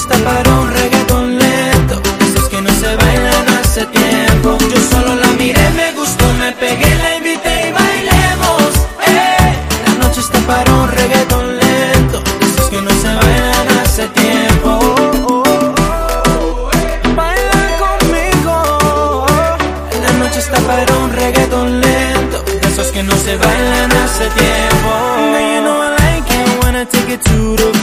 está para un reggaetón lento, esos que no se bailan hace tiempo. Yo solo la miré, me gustó, me pegué, la invité y bailemos. La noche está para un reggaetón lento, esos que no se bailan hace tiempo. Baila conmigo. La noche está para un reggaetón lento, esos que no se bailan hace tiempo. Now you know I like it when I take it to the